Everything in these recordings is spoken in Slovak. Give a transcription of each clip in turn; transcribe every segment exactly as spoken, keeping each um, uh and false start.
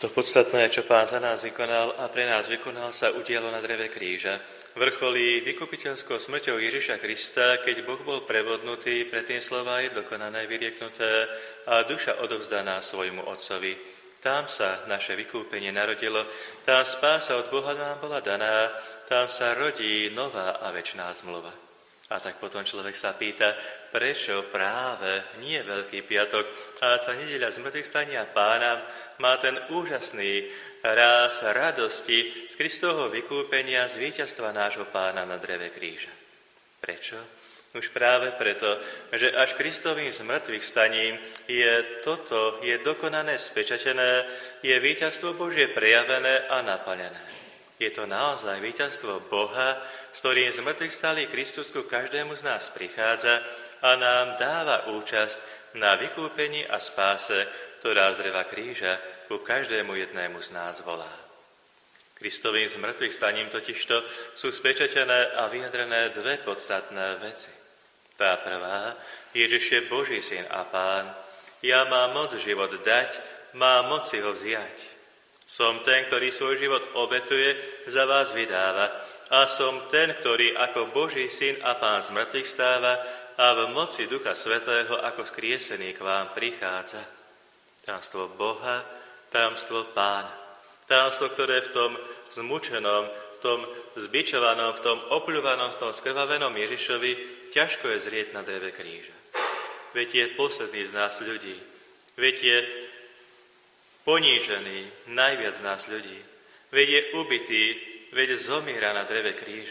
To podstatné, čo Pán za nás vykonal a pre nás vykonal, sa udialo na dreve kríža. Vrcholí vykupiteľskou smrťou Ježiša Krista, keď Boh bol prevodnutý, predtým slová je dokonané, vyrieknuté a duša odovzdaná svojmu Otcovi. Tam sa naše vykúpenie narodilo, tam spása od Boha nám bola daná, tam sa rodí nová a večná zmluva. A tak potom človek sa pýta, prečo práve nie Veľký piatok, ale tá nedeľa zmŕtvychvstania Pána má ten úžasný ráz radosti z Kristovho vykúpenia, z víťazstva nášho Pána na dreve kríža. Prečo? Už práve preto, že až Kristovým zmŕtvychvstaním je toto, je dokonané, spečatené, je víťazstvo Božie prejavené a naplnené. Je to naozaj víťazstvo Boha, s ktorým z mŕtvych stálý Kristus ku každému z nás prichádza a nám dáva účasť na vykúpení a spáse, ktorá z dreva kríža ku každému jednému z nás volá. Kristovým z mŕtvych staním totižto sú spečatené a vyjadrené dve podstatné veci. Tá prvá, Ježiš je Boží syn a Pán. Ja mám moc život dať, mám moc si ho vziať. Som ten, ktorý svoj život obetuje, za vás vydáva. A som ten, ktorý ako Boží syn a Pán z mŕtvych stáva a v moci Ducha Svätého ako skriesený k vám prichádza. Tajomstvo Boha, tajomstvo Pána. Tajomstvo, ktoré v tom zmučenom, v tom zbičovanom, v tom opľúvanom, v tom skrvavenom Ježišovi ťažko je zrieť na dreve kríža. Veď je posledný z nás ľudí. Veď je ponížený, najviac z nás ľudí. Veď je ubitý, veď zomiera na dreve kríža.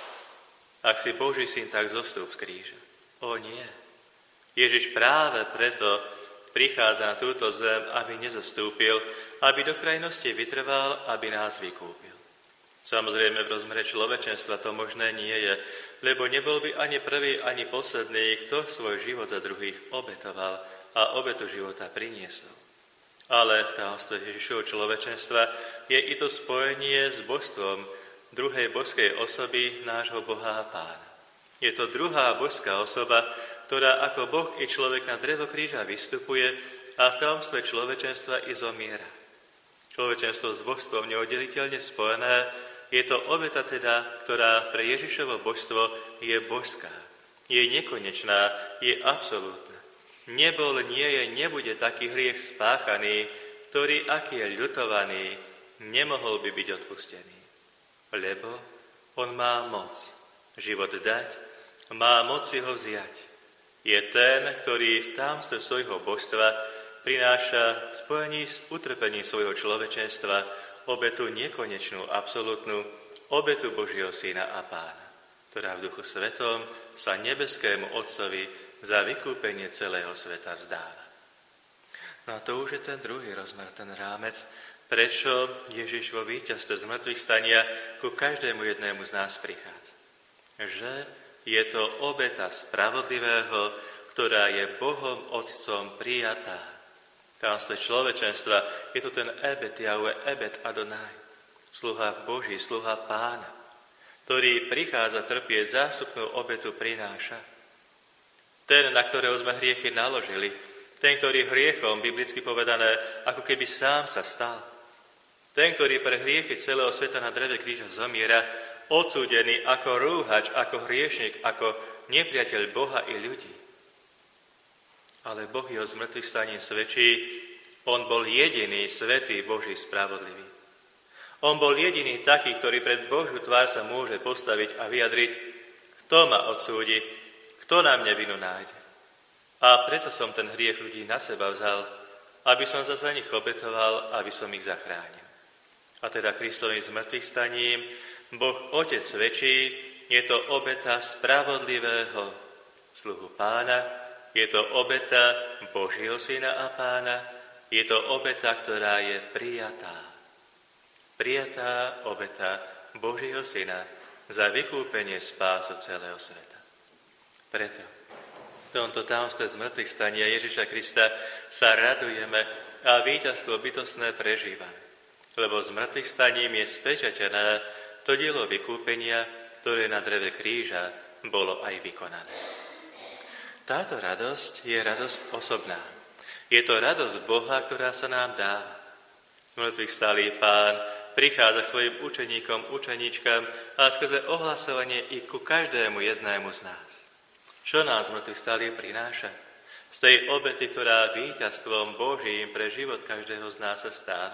Ak si Boží syn, tak zostúp z kríža. O nie. Ježiš práve preto prichádza na túto zem, aby nezostúpil, aby do krajnosti vytrval, aby nás vykúpil. Samozrejme, v rozmere človečenstva to možné nie je, lebo nebol by ani prvý, ani posledný, kto svoj život za druhých obetoval a obetu života priniesol. Ale v tajomstve Ježišovho človečenstva je i to spojenie s božstvom druhej božskej osoby nášho Boha a Pána. Je to druhá božská osoba, ktorá ako Boh i človek na drevo kríža vystupuje a v tajomstve človečenstva i zomiera. Človečenstvo s božstvom neoddeliteľne spojené, je to obeta teda, ktorá pre Ježišovo božstvo je božská, je nekonečná, je absolútna. Nebol, nie je, nebude taký hriech spáchaný, ktorý, aký je ľutovaný, nemohol by byť odpustený. Lebo on má moc život dať, má moc si ho vziať. Je ten, ktorý v tajomstve svojho božstva prináša v spojení s utrpením svojho človečenstva obetu nekonečnú, absolútnu, obetu Božieho syna a Pána, ktorá v Duchu Svetom sa nebeskému Otcovi za vykúpenie celého sveta vzdáva. No a to už je ten druhý rozmer, ten rámec, prečo Ježiš vo víťazstve z mŕtvych stania ku každému jednému z nás prichádza. Že je to obeta spravodlivého, ktorá je Bohom Otcom prijatá. Tajomstve človečenstva je to ten ebet Jahve, ebet Adonai, sluha Boží, sluha Pána, ktorý prichádza trpieť, zástupnú obetu prináša. Ten, na ktorého sme hriechy naložili, ten, ktorý hriechom, biblicky povedané, ako keby sám sa stal. Ten, ktorý pre hriechy celého sveta na dreve kríža zomiera, odsúdený ako rúhač, ako hriešnik, ako nepriateľ Boha i ľudí. Ale Boh jeho zmrtvých staním svedčí, on bol jediný svätý Boží spravodlivý. On bol jediný taký, ktorý pred Božiu tvár sa môže postaviť a vyjadriť, kto ma odsúdi, kto na mne vinu nájde. A predsa som ten hriech ľudí na seba vzal, aby som sa za nich obetoval, aby som ich zachránil. A teda Kristovým zmrtvých staním Boh Otec svedčí, je to obeta spravodlivého sluhu Pána, je to obeta Božieho syna a Pána, je to obeta, ktorá je prijatá. Prijatá obeta Božieho syna za vykúpenie spásu celého sveta. Preto v tomto tajomstve zmrtvých stania Ježiša Krista sa radujeme a víťazstvo bytostné prežívame. Lebo zmrtvých staním je spečatené to dielo vykúpenia, ktoré na dreve kríža bolo aj vykonané. Táto radosť je radosť osobná. Je to radosť Boha, ktorá sa nám dáva. Zmrtvých stálý Pán prichádza k svojim učeníkom, učeníčkam a skrze ohlasovanie i ku každému jednému z nás. Čo nám zmrtvých stálý prináša? Z tej obety, ktorá víťazstvom Božím pre život každého z nás sa stáva.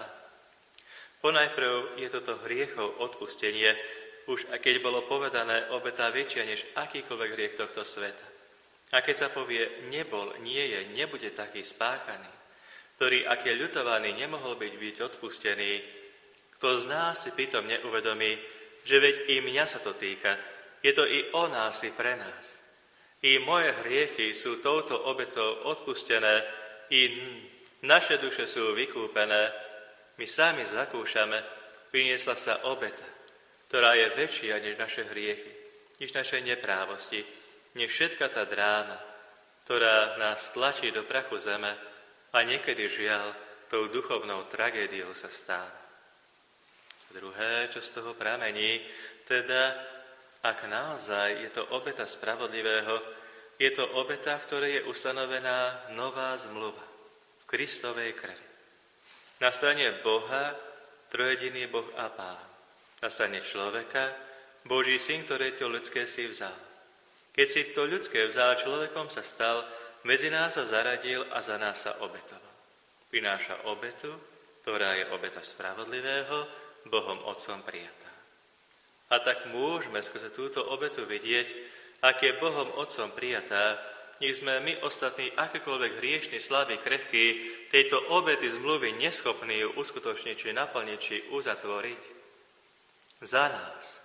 Ponajprv je toto hriechov odpustenie, už a keď bolo povedané, obeta väčšia než akýkoľvek hriech tohto sveta. A keď sa povie, nebol, nie je, nebude taký spáchaný, ktorý, ak je ľutovaný, nemohol byť byť odpustený, kto z nás si pritom neuvedomí, že veď i mňa sa to týka, je to i o nás, i pre nás. I moje hriechy sú touto obetou odpustené, i naše duše sú vykúpené. My sami zakúšame, priniesla sa obeta, ktorá je väčšia než naše hriechy, než naše neprávosti, než všetka tá dráma, ktorá nás tlačí do prachu zeme a niekedy žiaľ tou duchovnou tragédiou sa stáva. Druhé, čo z toho pramení, teda ak naozaj je to obeta spravodlivého, je to obeta, v ktorej je ustanovená nová zmluva v Kristovej krvi. Na strane Boha trojjediný Boh a Pán. Na strane človeka Boží syn, ktorý to ľudské si vzal. Keď si to ľudské vzal, človekom sa stal, medzi nás sa zaradil a za nás sa obetoval. Prináša obetu, ktorá je obeta spravodlivého, Bohom Otcom prijatá. A tak môžeme skrze túto obetu vidieť, ak je Bohom Otcom prijatá, nech sme my ostatní akýkoľvek hriešni, slabí, krehkí, tejto obety zmluvy neschopní ju uskutočniť, či naplniť, či uzatvoriť. Za nás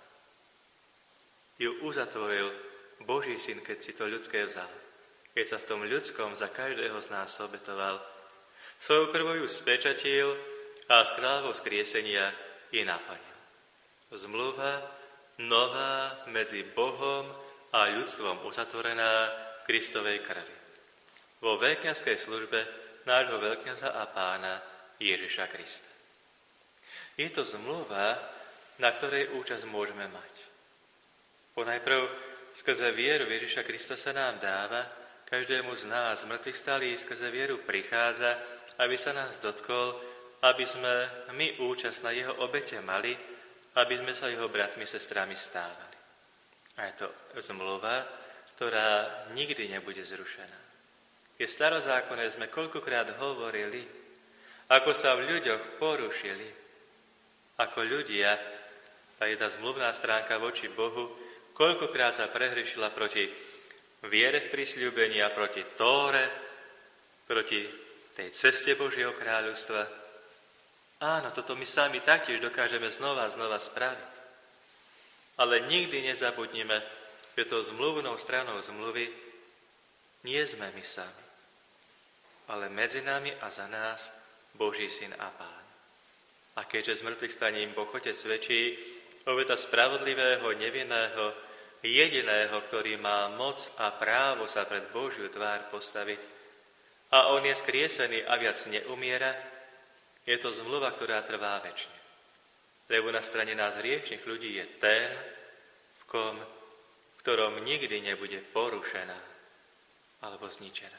ju uzatvoril Boží syn, keď si to ľudské vzal. Keď sa v tom ľudskom za každého z nás obetoval. Svojou krvou ju spečatil a s kráľovou skriesenia je naplnil. Zmluva nová medzi Bohom a ľudstvom uzatvorená v Kristovej krvi. Vo veľkňazskej službe nášho veľkňaza a pána Ježiša Krista. Je to zmluva, na ktorej účasť môžeme mať. Ponajprv skrze vieru Ježiša Krista sa nám dáva, každému z nás mŕtvych stálý skrze vieru prichádza, aby sa nás dotkol, aby sme my účasť na jeho obete mali, aby sme sa jeho bratmi, sestrami stávali. A je to zmluva, ktorá nikdy nebude zrušená. Keď starozákonné sme koľkokrát hovorili, ako sa v ľuďoch porušili, ako ľudia, a jedna zmluvná stránka voči Bohu, koľkokrát sa prehrešila proti viere v prisľúbení a proti Tóre, proti tej ceste Božieho kráľovstva. Áno, toto my sami taktiež dokážeme znova a znova spraviť. Ale nikdy nezabudnime, že tou zmluvnou stranou zmluvy nie sme my sami, ale medzi nami a za nás Boží syn a Pán. A keďže z mŕtvych staním Boh Otec svedčí, obeta spravodlivého, nevinného, jediného, ktorý má moc a právo sa pred Božiu tvár postaviť, a on je skriesený a viac neumiera, je to zmluva, ktorá trvá večne. Lebo na strane nás hriešných ľudí je ten, v kom, v ktorom nikdy nebude porušená alebo zničená.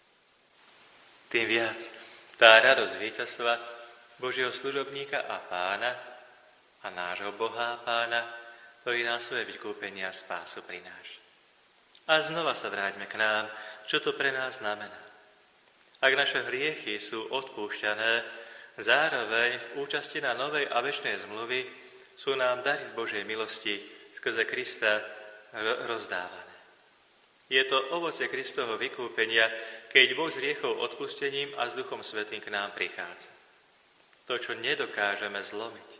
Tým viac tá radosť víťazstva Božieho služobníka a pána a nášho Boha a pána, ktorý nám svoje vykúpenie a spásu prináša. A znova sa vráťme k nám, čo to pre nás znamená. Ak naše hriechy sú odpúšťané, zároveň v účasti na novej a večnej zmluvy sú nám dary Božej milosti skrze Krista rozdávané. Je to ovocie Kristovho vykúpenia, keď Boh s hriechov odpustením a s Duchom Svätým k nám prichádza. To, čo nedokážeme zlomiť.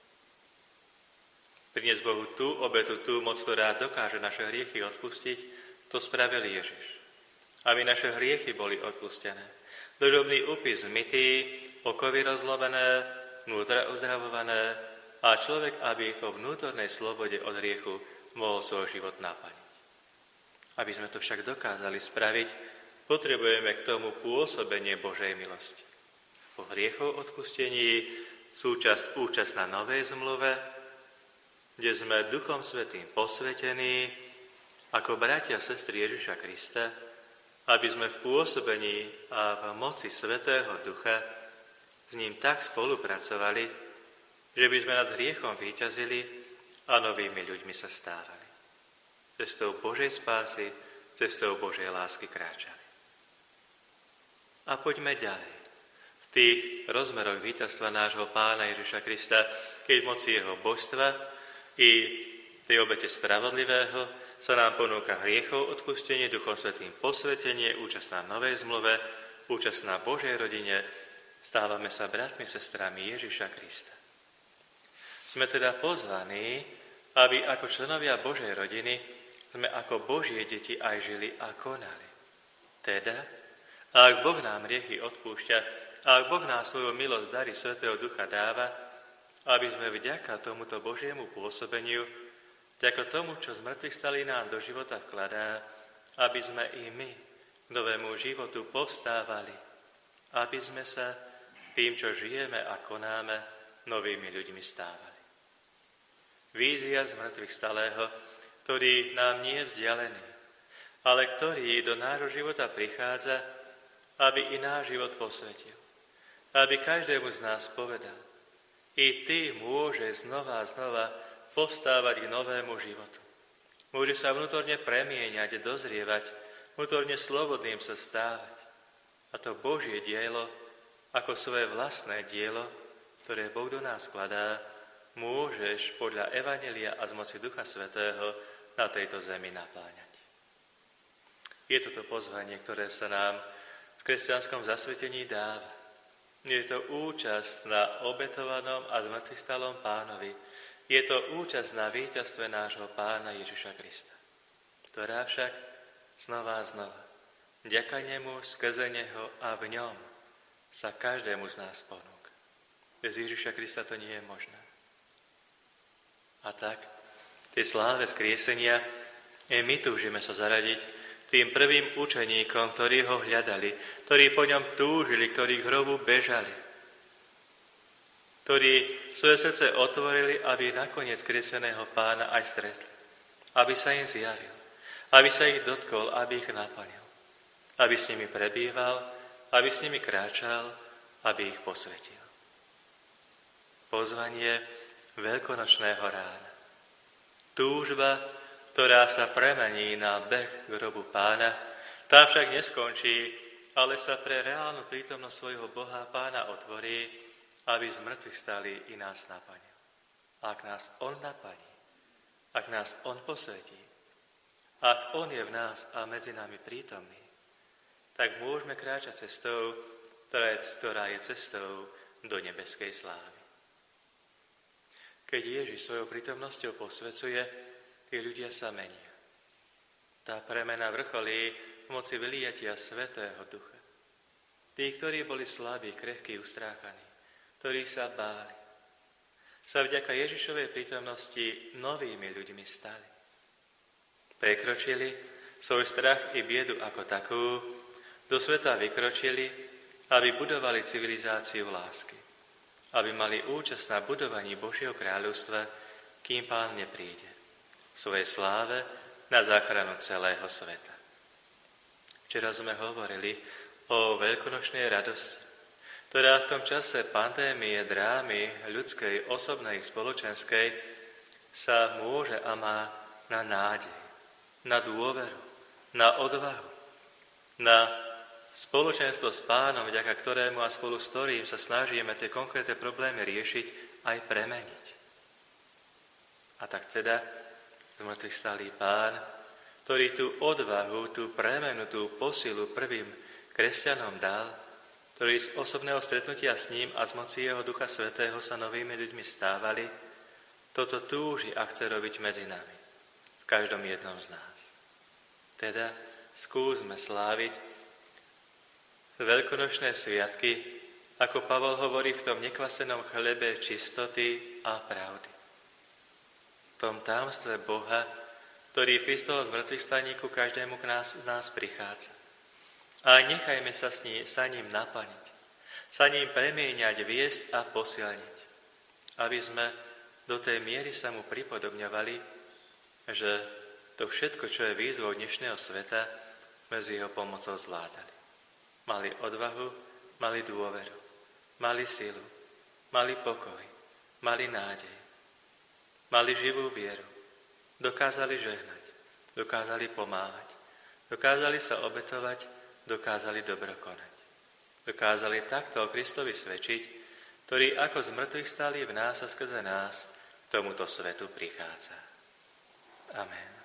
Priniesť Bohu tú obetu, tú moc, ktorá dokáže naše hriechy odpustiť, to spravil Ježiš. Aby naše hriechy boli odpustené. Dlžobný úpis zmytý, okovy rozlobené, vnútra uzdravované a človek, aby vo vnútornej slobode od hriechu mohol svoj život naplniť. Aby sme to však dokázali spraviť, potrebujeme k tomu pôsobenie Božej milosti. Po hriechov odpustení súčasť účasť na novej zmluve, kde sme Duchom Svätým posvetení ako bratia a sestry Ježiša Krista, aby sme v pôsobení a v moci Svätého Ducha s ním tak spolupracovali, že by sme nad hriechom víťazili a novými ľuďmi sa stávali. Cestou Božej spásy, cestou Božej lásky kráčali. A poďme ďalej. V tých rozmeroch víťazstva nášho Pána Ježiša Krista, keď v moci jeho božstva i tej obete spravodlivého sa nám ponúka hriechov odpustenie, Duchom Svätým posvetenie, účasť na novej zmluve, účasť na Božej rodine, stávame sa bratmi, sestrami Ježiša Krista. Sme teda pozvaní, aby ako členovia Božej rodiny sme ako Božie deti aj žili a konali. Teda, ak Boh nám hriechy odpúšťa, a ak Boh nám svoju milosť dary Svätého Ducha dáva, aby sme vďaka tomuto Božiemu pôsobeniu, vďaka tomu, čo z mŕtvych stali nám do života vkladá, aby sme i my k novému životu povstávali, aby sme sa tým, čo žijeme a konáme, novými ľuďmi stávali. Vízia z mŕtvych stalého, ktorý nám nie je vzdialený, ale ktorý do nášho života prichádza, aby i náš život posvetil. Aby každému z nás povedal, i ty môžeš znova a znova povstávať k novému životu. Môže sa vnútorne premieňať, dozrievať, vnútorne slobodným sa stávať. A to Božie dielo, ako svoje vlastné dielo, ktoré Boh do nás skladá, môžeš podľa Evanjelia a z moci Ducha Svätého na tejto zemi napláňať. Je toto pozvanie, ktoré sa nám v kresťanskom zasvetení dáva. Je to účasť na obetovanom a zmŕtvychvstalom Pánovi. Je to účasť na víťazstve nášho Pána Ježiša Krista, ktorá však znova a znova, vďaka nemu, skrze neho a v ňom sa každému z nás ponúka. Bez Ježiša Krista to nie je možné. A tak, tej sláve skriesenia, aj my túžime sa zaradiť tým prvým učeníkom, ktorí ho hľadali, ktorí po ňom túžili, ktorí k hrobu bežali, ktorí svoje srdce otvorili, aby nakoniec skrieseného Pána aj stretli, aby sa im zjavil, aby sa ich dotkol, aby ich naplnil, aby s nimi prebýval, aby s nimi kráčal, aby ich posvetil. Pozvanie veľkonočného rána. Túžba, ktorá sa premení na beh k hrobu Pána, tá však neskončí, ale sa pre reálnu prítomnosť svojho Boha Pána otvorí, aby z mŕtvych stali i nás naplnil. Ak nás On naplní, ak nás On posvetí, ak On je v nás a medzi nami prítomný, tak môžeme kráčať cestou, ktorá je, ktorá je cestou do nebeskej slávy. Keď Ježiš svojou prítomnosťou posvecuje, tí ľudia sa menia. Tá premena vrcholí v moci vyliatia Svätého Ducha. Tí, ktorí boli slabí, krehkí, ustráchaní, ktorí sa báli, sa vďaka Ježišovej prítomnosti novými ľuďmi stali. Prekročili svoj strach i biedu ako takú, do sveta vykročili, aby budovali civilizáciu lásky, aby mali účasť na budovaní Božieho kráľovstva, kým Pán nepríde v svojej sláve na záchranu celého sveta. Včera sme hovorili o veľkonočnej radosti, ktorá v tom čase pandémie, drámy ľudskej, osobnej, spoločenskej sa môže a má na nádej, na dôveru, na odvahu, na spoločenstvo s Pánom, vďaka ktorému a spolu s ktorým sa snažíme tie konkrétne problémy riešiť aj premeniť. A tak teda zmrtvých stálý Pán, ktorý tú odvahu, tú premenu, tú posilu prvým kresťanom dal, ktorí z osobného stretnutia s ním a z moci jeho Ducha Svätého sa novými ľuďmi stávali, toto túži a chce robiť medzi nami, v každom jednom z nás. Teda skúsme sláviť veľkonočné sviatky, ako Pavol hovorí v tom nekvasenom chlebe čistoty a pravdy. V tom tajomstve Boha, ktorý v Kristovom zmŕtvychvstaní ku každému k nás, z nás prichádza. A nechajme sa, s ním, sa ním naplniť, sa ním premieňať, viesť a posilniť, aby sme do tej miery sa mu pripodobňovali, že to všetko, čo je výzvou dnešného sveta, medzi jeho pomocou zvládali. Mali odvahu, mali dôveru. mali silu, mali pokoj, mali nádej, mali živú vieru, dokázali žehnať, dokázali pomáhať, dokázali sa obetovať, dokázali dobro konať. Dokázali takto o Kristovi svedčiť, ktorý ako z mŕtvych stálý v nás a skrze nás k tomuto svetu prichádza. Amen.